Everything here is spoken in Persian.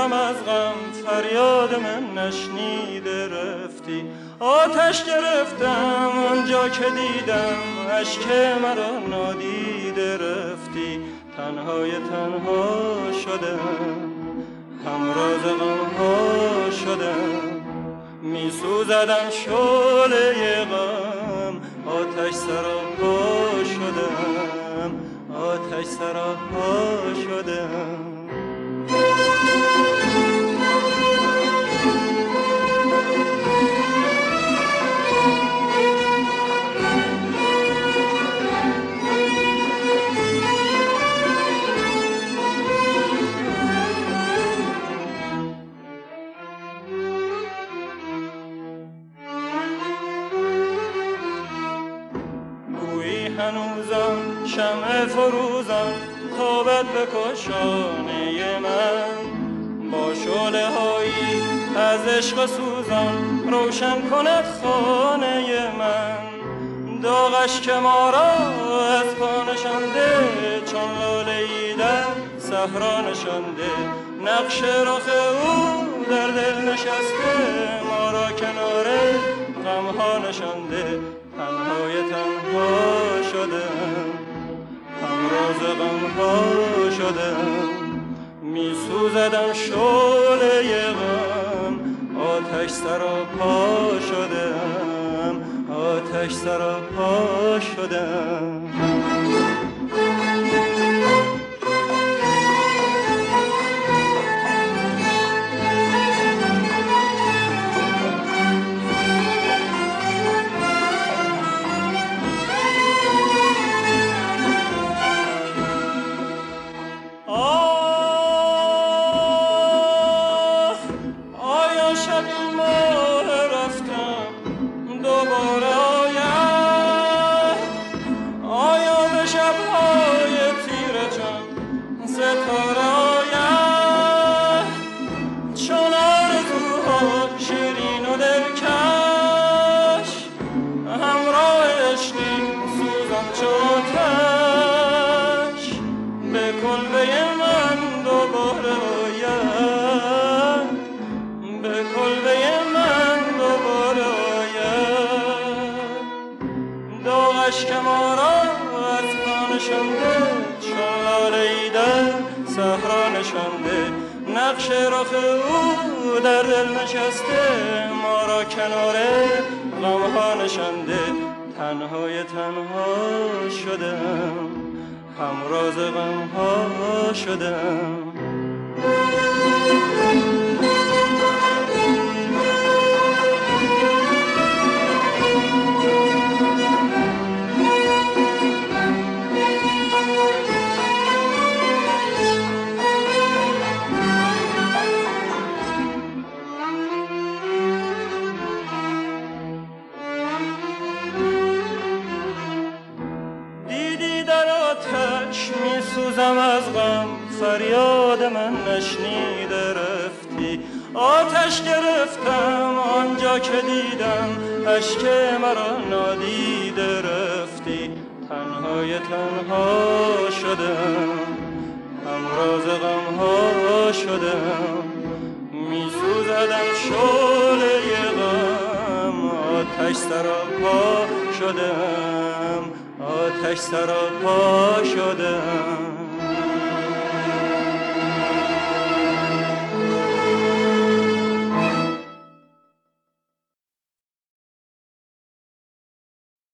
سوزم از غم فریاد من نشنیده رفتی. آتش گرفتم آنجا که دیدم اشک مرا نادیده رفتی. تنهای تنها شدم همراز غمها شدم. می سوزدم شعله غم آتش سراپا شدم. آتش سراپا شدم. هنوزم شمع فروزم تابد به کاشانه من. با شعله هایی از عشق سوزم روشن کند خانه من. داغش که ما را از پا نشانده چون لاله‌ای در صحرا نشانده. نقش رخ او در دل نشسته ما را کنار غمها نشانده. تنهای تنها شدم همراز غمها شدم. می سوزدم شعله غم آتش سراپا شدم. آتش سراپا شدم. اشک ما را از پا نشانده چون لاله‌ای در صحرا نشانده. نقش رخ او در دل نشسته ما را کنار غمها نشانده. تنهای تنها شدم همراز غمها شدم. می سوزم از غم فریاد من نشنیده رفتی. آتش گرفتم آنجا که دیدم اشک مرا نادیده رفتی. تنهای تنها شدم همراز غمها شدم. می سوزدم شعله غم آتش سراپا شدم. آتش سراپا شدم.